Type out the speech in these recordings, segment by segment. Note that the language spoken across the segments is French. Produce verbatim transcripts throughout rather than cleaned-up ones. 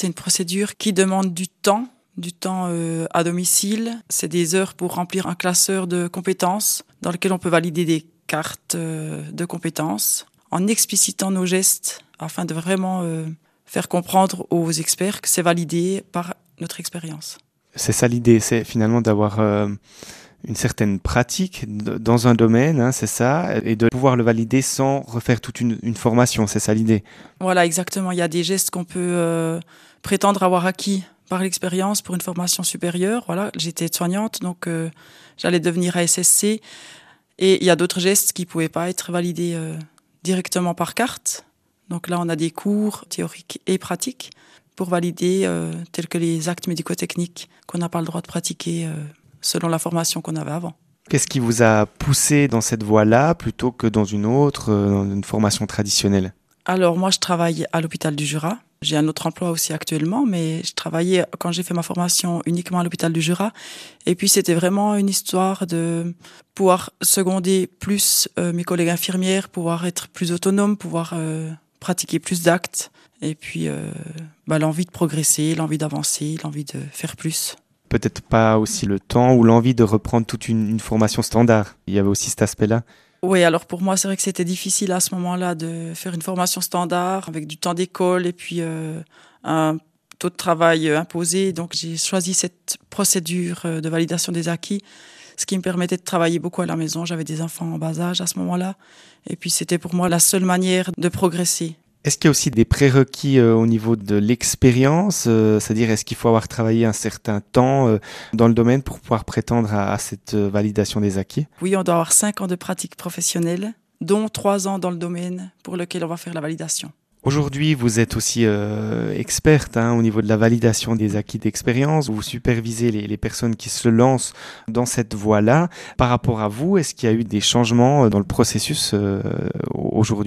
c'est une procédure qui demande du temps, du temps euh, à domicile. C'est des heures pour remplir un classeur de compétences dans lequel on peut valider des cartes euh, de compétences en explicitant nos gestes afin de vraiment euh, faire comprendre aux experts que c'est validé par notre expérience. C'est ça l'idée, c'est finalement d'avoir euh, une certaine pratique dans un domaine, hein, c'est ça, et de pouvoir le valider sans refaire toute une, une formation, c'est ça l'idée. Voilà, exactement. Il y a des gestes qu'on peut euh, prétendre avoir acquis par l'expérience pour une formation supérieure. Voilà, j'étais aide-soignante, donc euh, j'allais devenir A S S C. Et il y a d'autres gestes qui ne pouvaient pas être validés euh, directement par carte. Donc là, on a des cours théoriques et pratiques pour valider, euh, tels que les actes médico-techniques qu'on n'a pas le droit de pratiquer euh, selon la formation qu'on avait avant. Qu'est-ce qui vous a poussé dans cette voie-là plutôt que dans une autre, euh, dans une formation traditionnelle ? Alors moi, je travaille à l'hôpital du Jura. J'ai un autre emploi aussi actuellement, mais je travaillais, quand j'ai fait ma formation, uniquement à l'hôpital du Jura. Et puis, c'était vraiment une histoire de pouvoir seconder plus euh, mes collègues infirmières, pouvoir être plus autonome, pouvoir euh, pratiquer plus d'actes. Et puis, euh, bah, l'envie de progresser, l'envie d'avancer, l'envie de faire plus. Peut-être pas aussi le temps ou l'envie de reprendre toute une, une formation standard. Il y avait aussi cet aspect-là. Oui, alors pour moi, c'est vrai que c'était difficile à ce moment-là de faire une formation standard avec du temps d'école et puis euh, un taux de travail imposé. Donc, j'ai choisi cette procédure de validation des acquis, ce qui me permettait de travailler beaucoup à la maison. J'avais des enfants en bas âge à ce moment-là. Et puis, c'était pour moi la seule manière de progresser. Est-ce qu'il y a aussi des prérequis euh, au niveau de l'expérience, euh, c'est-à-dire est-ce qu'il faut avoir travaillé un certain temps euh, dans le domaine pour pouvoir prétendre à, à cette euh, validation des acquis ? Oui, on doit avoir cinq ans de pratique professionnelle, dont trois ans dans le domaine pour lequel on va faire la validation. Aujourd'hui, vous êtes aussi euh, experte hein, au niveau de la validation des acquis d'expérience. Vous supervisez les, les personnes qui se lancent dans cette voie-là. Par rapport à vous, est-ce qu'il y a eu des changements dans le processus euh, aujourd'hui ?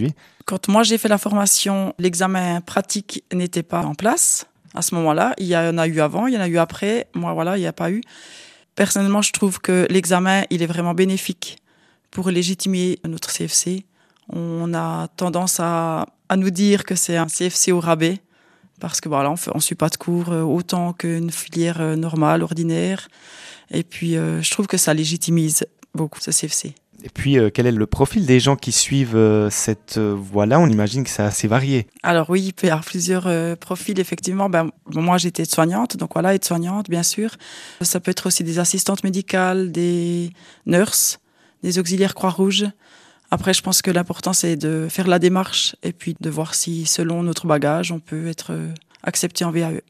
Quand moi j'ai fait la formation, l'examen pratique n'était pas en place. À ce moment-là, il y en a eu avant, il y en a eu après. Moi, voilà, il n'y a pas eu. Personnellement, je trouve que l'examen, il est vraiment bénéfique pour légitimer notre C F C. On a tendance à, à nous dire que c'est un C F C au rabais parce que voilà, on ne suit pas de cours autant qu'une filière normale, ordinaire. Et puis, euh, je trouve que ça légitimise beaucoup ce C F C. Et puis, euh, quel est le profil des gens qui suivent euh, cette euh, voie-là ? On imagine que c'est assez varié. Alors oui, il peut y avoir plusieurs euh, profils, effectivement. Ben, moi, j'étais aide-soignante, donc voilà, aide-soignante, bien sûr. Ça peut être aussi des assistantes médicales, des nurses, des auxiliaires Croix-Rouge. Après, je pense que l'important, c'est de faire la démarche et puis de voir si, selon notre bagage, on peut être accepté en V A E.